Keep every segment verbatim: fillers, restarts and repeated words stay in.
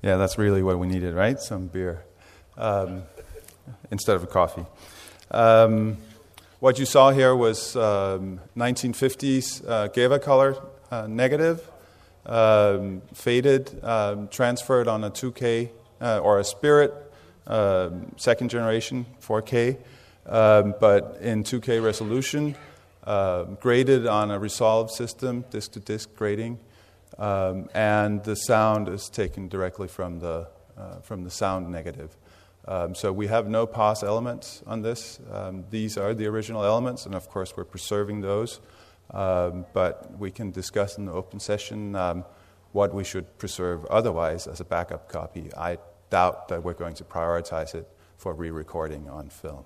Yeah, that's really what we needed, right? Some beer um, instead of a coffee. Um, what you saw here was um, nineteen fifties uh, Geva color uh, negative, um, faded, um, transferred on a two K uh, or a Spirit um, second generation four K, um, but in two K resolution, uh, graded on a Resolve system, disc-to-disc grading. Um, and the sound is taken directly from the uh, from the sound negative. Um, so we have no pause elements on this. Um, these are the original elements, and of course we're preserving those. Um, but we can discuss in the open session um, what we should preserve otherwise as a backup copy. I doubt that we're going to prioritize it for re-recording on film.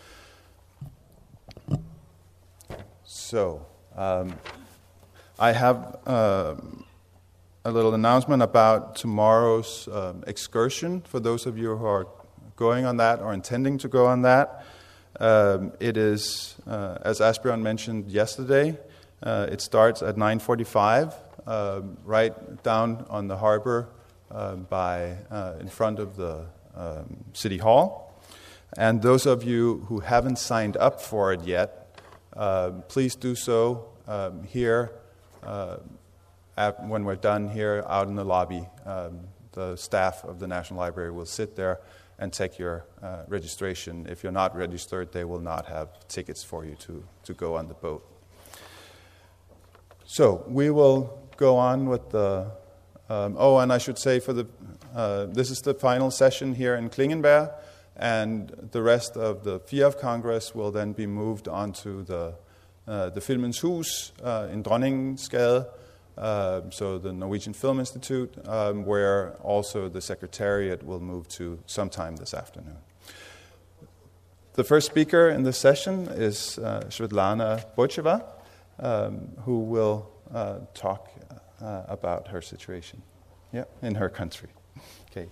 So um, I have. Uh, A little announcement about tomorrow's um, excursion for those of you who are going on that or intending to go on that. Um, it is, uh, as Asbjørn mentioned yesterday, uh, it starts at nine forty-five, um, right down on the harbor uh, by uh, in front of the um, City Hall. And those of you who haven't signed up for it yet, uh, please do so um, here. Uh, At, when we're done here out in the lobby, um, the staff of the National Library will sit there and take your uh, registration. If you're not registered, they will not have tickets for you to, to go on the boat. So we will go on with the... Um, oh, and I should say, for the uh, this is the final session here in Klingenberg, and the rest of the F I A F Congress will then be moved on to the, uh, the Filmens Hus uh, in Dronninggade, Uh, so the Norwegian Film Institute, um, where also the Secretariat will move to sometime this afternoon. The first speaker in this session is uh, Svetlana Bojcheva, um, who will uh, talk uh, about her situation yeah, in her country. Okay.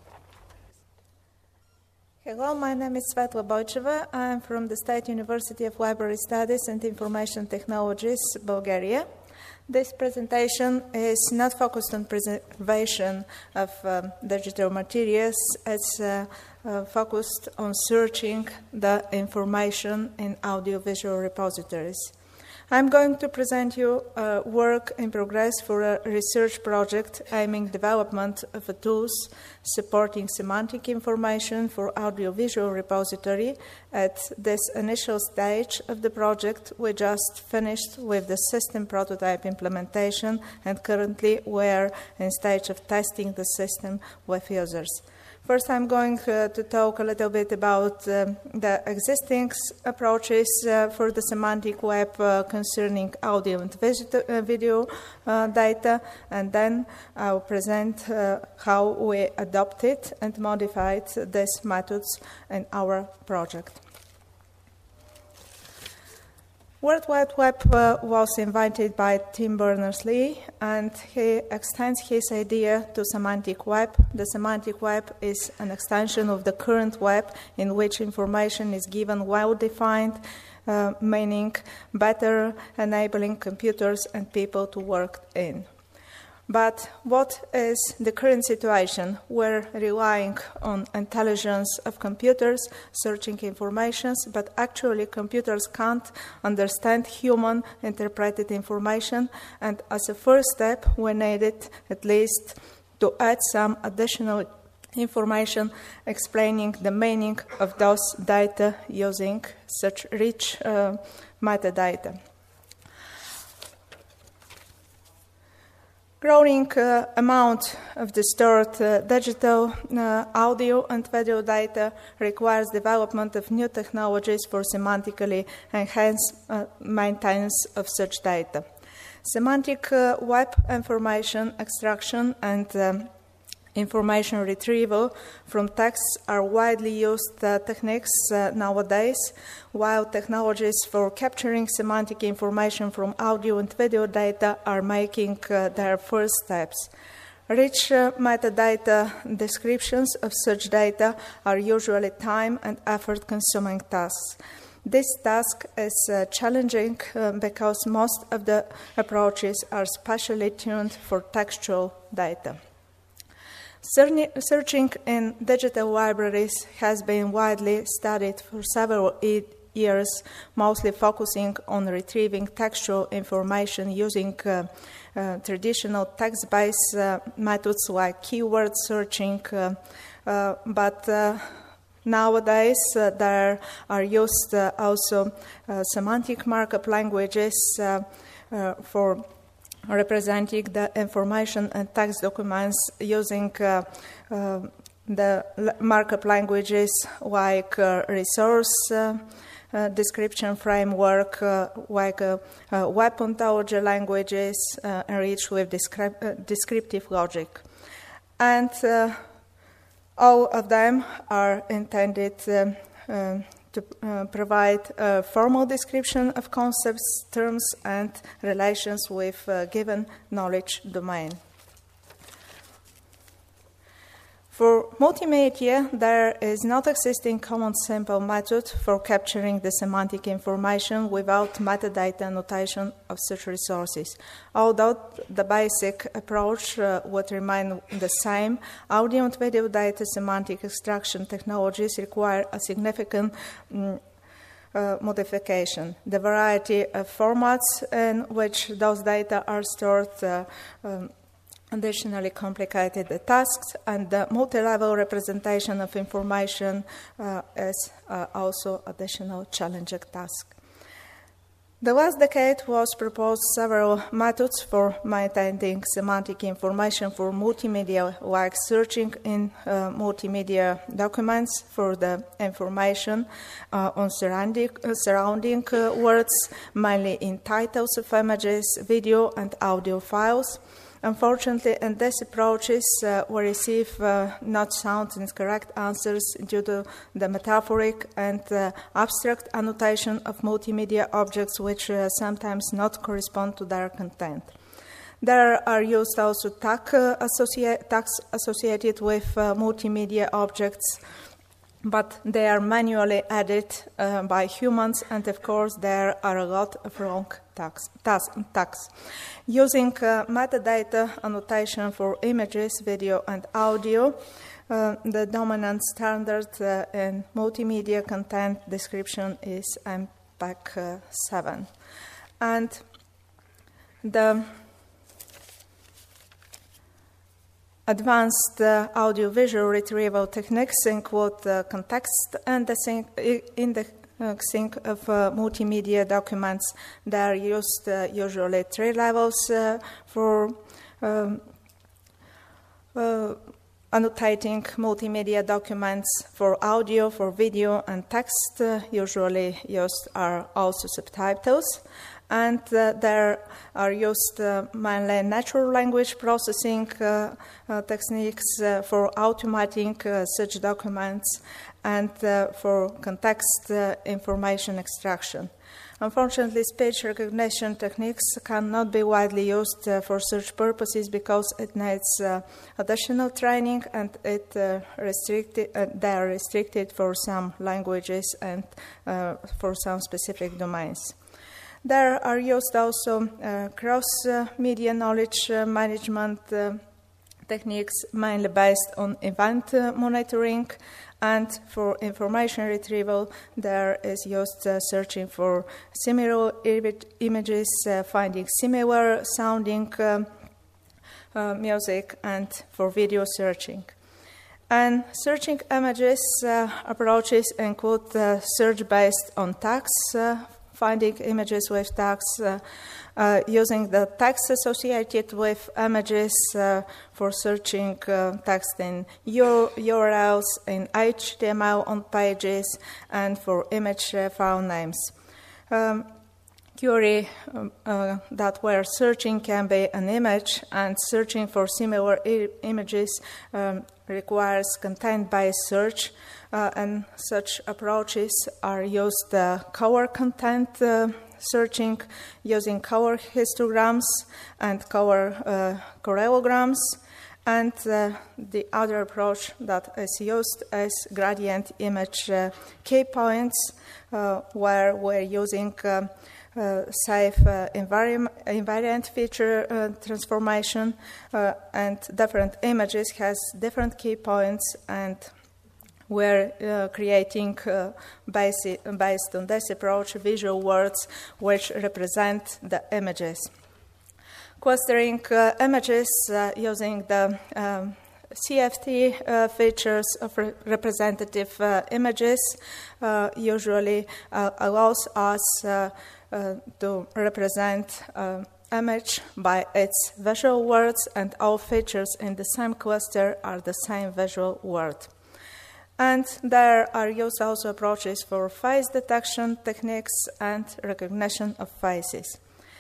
Hello, my name is Svetlana Bojcheva. I'm from the State University of Library Studies and Information Technologies, Bulgaria. This presentation is not focused on preservation of um, digital materials. It's uh, uh, focused on searching the information in audiovisual repositories. I'm going to present you a work in progress for a research project aiming development of a tools supporting semantic information for audiovisual repository. At this initial stage of the project, we just finished with the system prototype implementation, and currently we're in stage of testing the system with users. First, I'm going uh, to talk a little bit about um, the existing approaches uh, for the semantic web uh, concerning audio and uh, video uh, data, and then I'll present uh, how we adopted and modified these methods in our project. World Wide Web uh, was invented by Tim Berners-Lee, and he extends his idea to semantic web. The semantic web is an extension of the current web in which information is given well-defined, uh, meaning better enabling computers and people to work in. But what is the current situation? We're relying on intelligence of computers searching information, but actually computers can't understand human interpreted information, and as a first step we needed at least to add some additional information explaining the meaning of those data using such rich uh, metadata. Growing uh, amount of the stored uh, digital uh, audio and video data requires development of new technologies for semantically enhanced uh, maintenance of such data. Semantic uh, web information extraction and um, information retrieval from texts are widely used uh, techniques uh, nowadays, while technologies for capturing semantic information from audio and video data are making uh, their first steps. Rich uh, metadata descriptions of such data are usually time and effort-consuming tasks. This task is uh, challenging uh, because most of the approaches are specially tuned for textual data. Searching in digital libraries has been widely studied for several years, mostly focusing on retrieving textual information using uh, uh, traditional text-based uh, methods like keyword searching, uh, uh, but uh, nowadays uh, there are used uh, also uh, semantic markup languages uh, uh, for representing the information and text documents using uh, uh, the markup languages like uh, resource uh, uh, description framework, uh, like uh, uh, web ontology languages uh, enriched with descrip uh, descriptive logic. And uh, all of them are intended um, uh, to uh, provide a formal description of concepts, terms, and relations with a given knowledge domain. For multimedia, there is not existing common simple method for capturing the semantic information without metadata notation of such resources. Although the basic approach uh, would remain the same, audio and video data semantic extraction technologies require a significant um, uh, modification. The variety of formats in which those data are stored uh, um, additionally complicated the tasks, and the multi-level representation of information uh, is uh, also additional challenging task. The last decade was proposed several methods for maintaining semantic information for multimedia, like searching in uh, multimedia documents for the information uh, on surrounding, uh, surrounding uh, words, mainly in titles of images, video, and audio files. Unfortunately, in these approaches, uh, we receive uh, not sound and correct answers due to the metaphoric and uh, abstract annotation of multimedia objects, which uh, sometimes not correspond to their content. There are used also tag, uh, associate, tags associated with uh, multimedia objects, but they are manually added uh, by humans, and of course there are a lot of wrong tags. tags. Using uh, metadata annotation for images, video, and audio, uh, the dominant standard uh, in multimedia content description is M P E G seven. And the advanced uh, audio-visual retrieval techniques include uh, context indexing, indexing of uh, multimedia documents. They are used uh, usually three levels uh, for um, uh, annotating multimedia documents. For audio, for video, and text, uh, usually used are also subtitles. And uh, there are used uh, mainly natural language processing uh, uh, techniques uh, for automating uh, such documents and uh, for context uh, information extraction. Unfortunately, speech recognition techniques cannot be widely used uh, for such purposes because it needs uh, additional training, and it uh, restricted, uh, they are restricted for some languages and uh, for some specific domains. There are used also uh, cross-media uh, knowledge uh, management uh, techniques, mainly based on event uh, monitoring, and for information retrieval, there is used uh, searching for similar images, uh, finding similar sounding uh, uh, music, and for video searching. And searching images uh, approaches include uh, search based on tags, uh, finding images with tags, uh, uh, using the text associated with images uh, for searching uh, text in U R Ls, in H T M L on pages, and for image uh, file names. Um, query um, uh, that where searching can be an image, and searching for similar images um, requires content-based search. Uh, and such approaches are used uh, color content uh, searching using color histograms and color uh, correlograms. And uh, the other approach that is used is gradient image uh, key points, uh, where we're using uh, uh, safe uh, invariant, invariant feature uh, transformation, uh, and different images has different key points, and we're uh, creating, uh, basi- based on this approach, visual words which represent the images. Clustering uh, images uh, using the um, C F T uh, features of re- representative uh, images uh, usually uh, allows us uh, uh, to represent uh, image by its visual words, and all features in the same cluster are the same visual word. And there are used also approaches for face detection techniques and recognition of faces.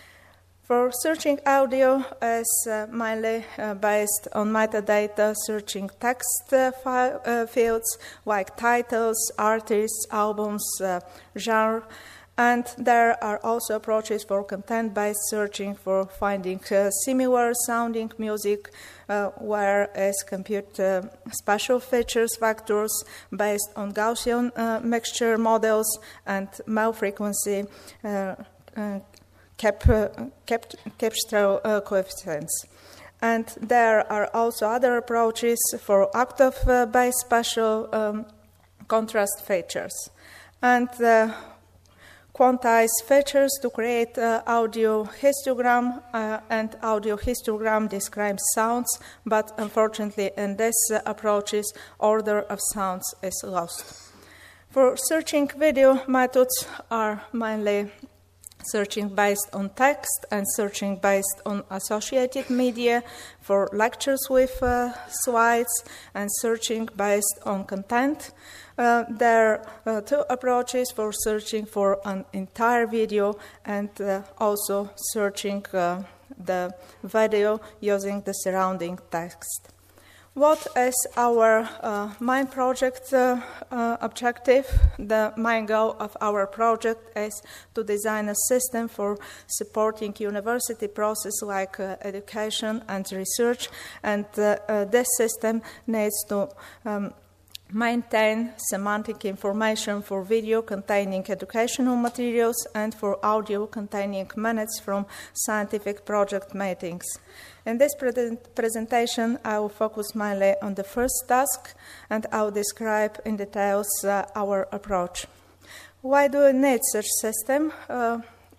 For searching audio is uh, mainly uh, based on metadata, searching text uh, file, uh, fields like titles, artists, albums, uh, genre, and there are also approaches for content-based searching for finding uh, similar sounding music, uh, where is compute uh, spatial features vectors based on Gaussian uh, mixture models and male frequency uh, uh, Cap, uh, cap, Capstral uh, coefficients. And there are also other approaches for octave-based spatial um, contrast features. And uh, quantize features to create uh, audio histogram, uh, and audio histogram describes sounds, but unfortunately in these uh, approaches, order of sounds is lost. For searching video, methods are mainly searching based on text and searching based on associated media for lectures with uh, slides, and searching based on content. Uh, there are uh, two approaches for searching for an entire video, and uh, also searching uh, the video using the surrounding text. What is our uh, main project uh, uh, objective? The main goal of our project is to design a system for supporting university process like uh, education and research, and uh, uh, this system needs to um, maintain semantic information for video containing educational materials and for audio containing minutes from scientific project meetings. In this pre- presentation, I will focus mainly on the first task, and I will describe in details uh, our approach. Why do we need such system? Uh,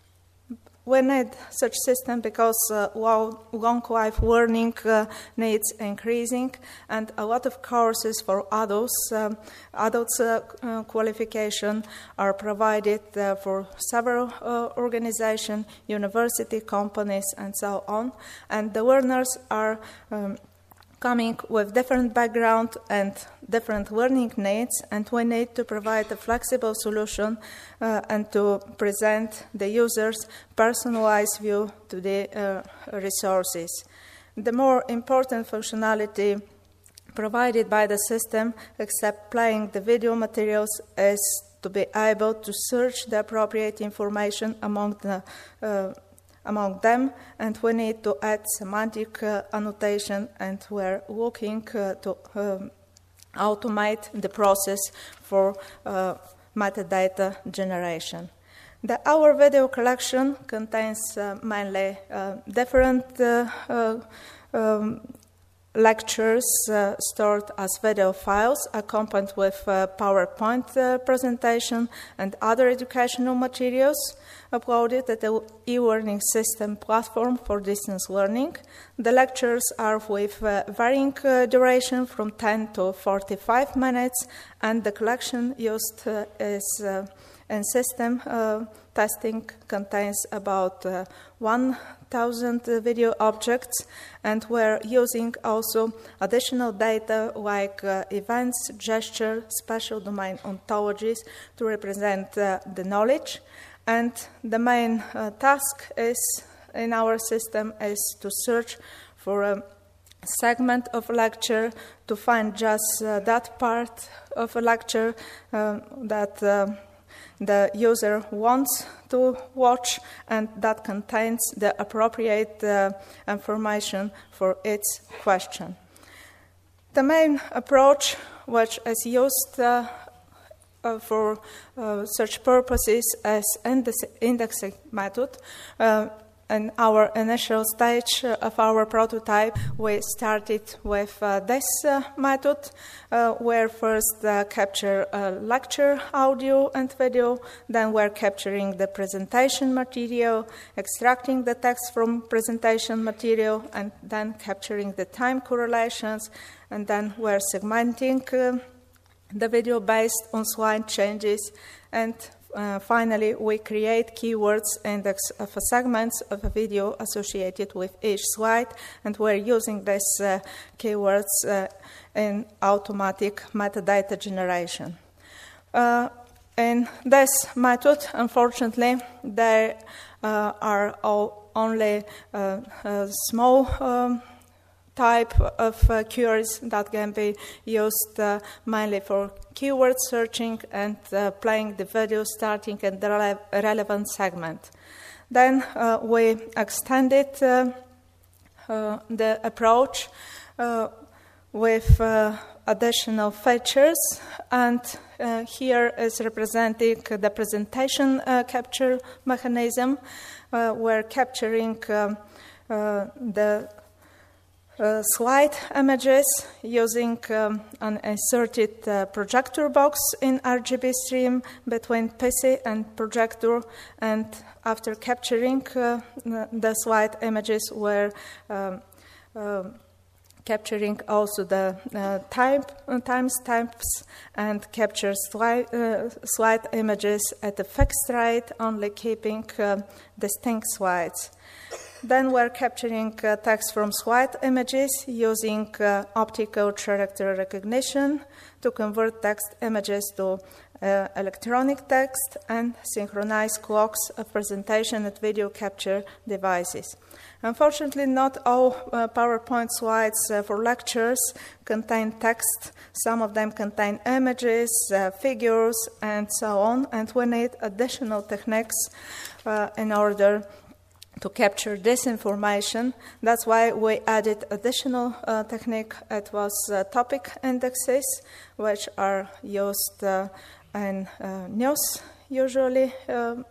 We need such system because uh, long life learning uh, needs increasing, and a lot of courses for adults, um, adults uh, uh, qualification are provided uh, for several uh, organizations, university, companies, and so on. And the learners are um, coming with different background and different learning needs, and we need to provide a flexible solution uh, and to present the user's personalized view to the uh, resources. The more important functionality provided by the system, except playing the video materials, is to be able to search the appropriate information among the uh, among them, and we need to add semantic uh, annotation, and we're looking uh, to um, automate the process for uh, metadata generation. The Our Video collection contains uh, mainly uh, different uh, uh, um, lectures uh, stored as video files, accompanied with uh, PowerPoint uh, presentation and other educational materials uploaded at the e-learning system platform for distance learning. The lectures are with uh, varying uh, duration from ten to forty-five minutes, and the collection used uh, is uh, in system uh, testing contains about uh, one thousand video objects, and we're using also additional data like uh, events, gesture, spatial domain ontologies to represent uh, the knowledge. And the main uh, task is in our system is to search for a segment of a lecture, to find just uh, that part of a lecture uh, that uh, the user wants to watch, and that contains the appropriate uh, information for its question. The main approach which is used uh, uh, for uh, such purposes as index indexing method. Uh, In our initial stage of our prototype, we started with uh, this uh, method, uh, where first uh, capture uh, lecture audio and video, then we're capturing the presentation material, extracting the text from presentation material, and then capturing the time correlations, and then we're segmenting uh, the video based on slide changes, and Uh, finally, we create keywords index of a segments of a video associated with each slide, and we're using these uh, keywords uh, in automatic metadata generation. Uh, in this method, unfortunately, there uh, are all only uh, a small um, type of uh, queries that can be used uh, mainly for keyword searching and uh, playing the video starting at the rele relevant segment. Then uh, we extended uh, uh, the approach uh, with uh, additional features, and uh, here is representing the presentation uh, capture mechanism. Uh, we're capturing um, uh, the Uh, slide images using um, an inserted uh, projector box in R G B stream between P C and projector, and after capturing uh, the slide images, we're um, uh, capturing also the uh, type, uh, timestamps and capture slide, uh, slide images at a fixed rate, only keeping uh, distinct slides. Then we're capturing uh, text from slide images using uh, optical character recognition to convert text images to uh, electronic text and synchronize clocks of presentation and video capture devices. Unfortunately, not all uh, PowerPoint slides uh, for lectures contain text. Some of them contain images, uh, figures, and so on, and we need additional techniques uh, in order to capture this information. That's why we added additional uh, technique. It was uh, topic indexes, which are used uh, in uh, news usually. Um,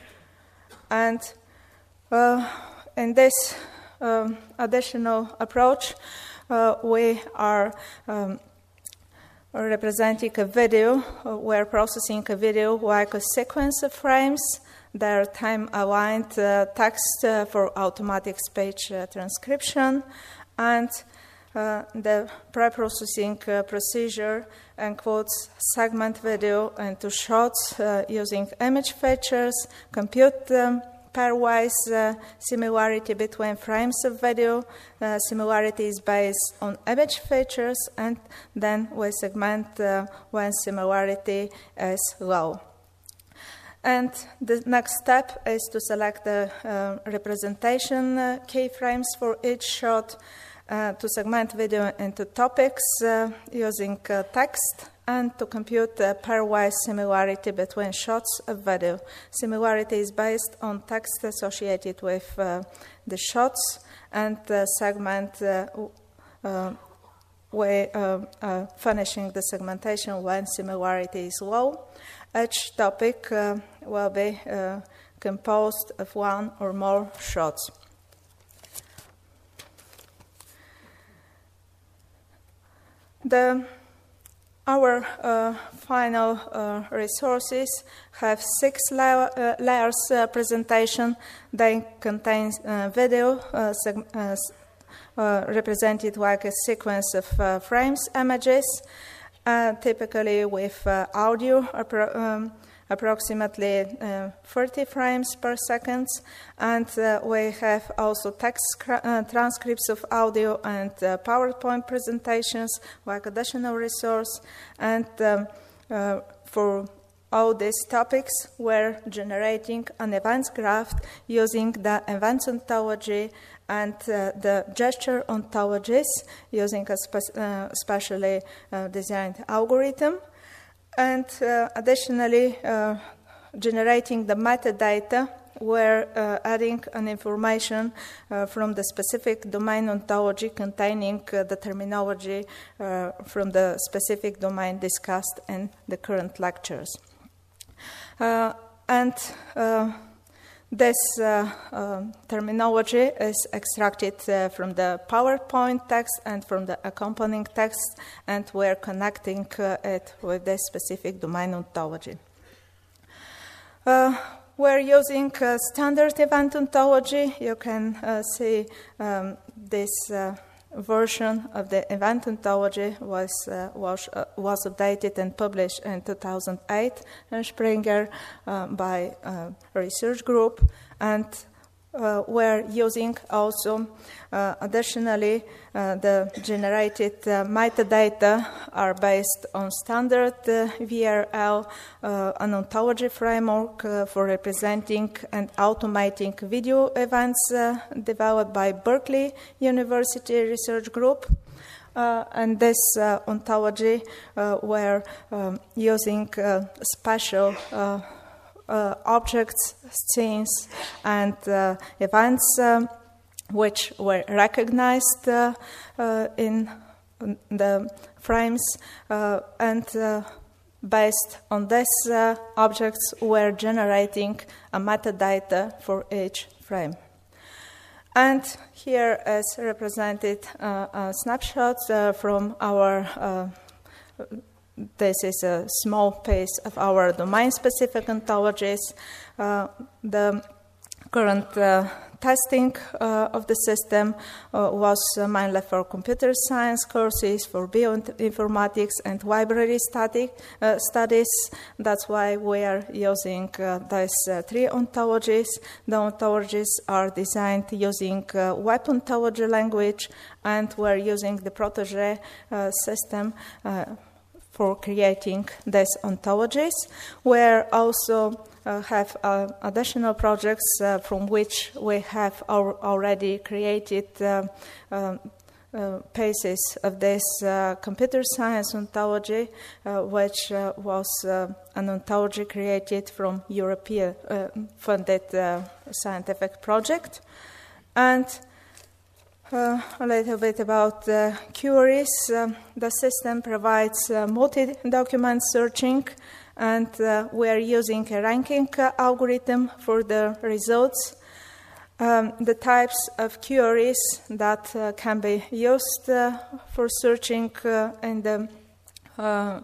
and uh, in this um, additional approach, uh, we are um, representing a video. Uh, we're processing a video like a sequence of frames. There are time-aligned uh, text uh, for automatic speech uh, transcription, and uh, the pre-processing uh, procedure includes segment video into shots uh, using image features, compute um, pairwise uh, similarity between frames of video. Uh, similarity is based on image features, and then we segment uh, when similarity is low. And the next step is to select the uh, representation uh, keyframes for each shot, uh, to segment video into topics uh, using uh, text, and to compute the pairwise similarity between shots of video. Similarity is based on text associated with uh, the shots, and the segment uh, uh, we uh, uh, finishing the segmentation when similarity is low. Each topic uh, will be uh, composed of one or more shots. The, our uh, final uh, resources have six la uh, layers uh, presentation. They contain uh, video uh, uh, uh, represented like a sequence of uh, frames, images, Uh, typically with uh, audio, appro um, approximately uh, thirty frames per second, and uh, we have also text uh, transcripts of audio and uh, PowerPoint presentations like additional resource. And um, uh, for all these topics, we're generating an events graph using the events ontology and uh, the gesture ontologies using a spe uh, specially uh, designed algorithm. And uh, additionally, uh, generating the metadata we're uh, adding an information uh, from the specific domain ontology containing uh, the terminology uh, from the specific domain discussed in the current lectures. Uh, and uh, This uh, uh, terminology is extracted uh, from the PowerPoint text and from the accompanying text, and we're connecting uh, it with this specific domain ontology. Uh, we're using uh, standard event ontology. You can uh, see um, this uh, version of the event ontology was uh, was, uh, was updated and published in two thousand eight in Springer uh, by a research group, and uh, we're using also uh, additionally uh, the generated uh, metadata are based on standard uh, V R L, uh, an ontology framework uh, for representing and automating video events uh, developed by Berkeley University Research Group. Uh, and this uh, ontology uh, we're um, using uh, special uh, Uh, objects, scenes, and uh, events um, which were recognized uh, uh, in the frames, uh, and uh, based on these uh, objects, we're generating a metadata for each frame. And here is represented uh, a snapshot uh, from our uh, This is a small piece of our domain-specific ontologies. Uh, the current uh, testing uh, of the system uh, was uh, mainly for computer science courses, for bioinformatics and library study, uh, studies. That's why we are using uh, these uh, three ontologies. The ontologies are designed using uh, web ontology language, and we're using the Protégé uh, system uh, for creating these ontologies. We also uh, have uh, additional projects uh, from which we have al already created uh, uh, uh, pieces of this uh, computer science ontology, uh, which uh, was uh, an ontology created from European uh, funded uh, scientific project. And Uh, a little bit about uh, queries. Uh, the system provides uh, multi-document searching, and uh, we are using a ranking uh, algorithm for the results. Um, the types of queries that uh, can be used uh, for searching uh, in the uh,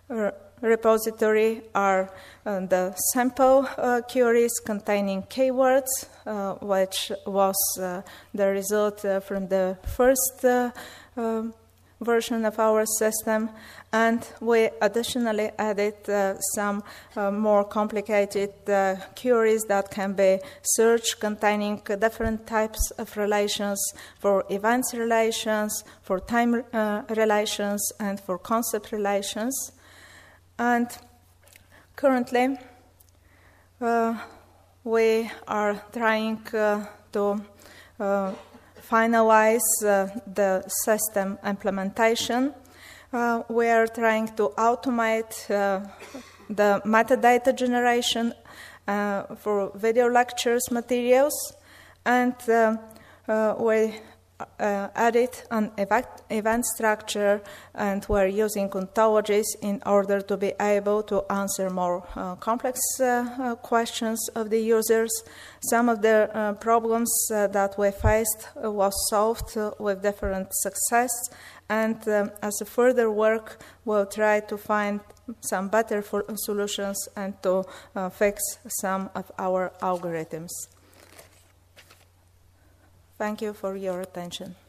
repository are uh, the sample uh, queries containing keywords, uh, which was uh, the result uh, from the first uh, uh, version of our system, and we additionally added uh, some uh, more complicated uh, queries that can be searched containing uh, different types of relations, for events relations, for time uh, relations, and for concept relations. And currently, uh, we are trying uh, to uh, finalize uh, the system implementation. Uh, we are trying to automate uh, the metadata generation uh, for video lectures materials, and uh, uh, we Uh, added an event, event structure, and we're using ontologies in order to be able to answer more uh, complex uh, uh, questions of the users. Some of the uh, problems uh, that we faced uh, was solved uh, with different success, and um, as a further work, we'll try to find some better for solutions and to uh, fix some of our algorithms. Thank you for your attention.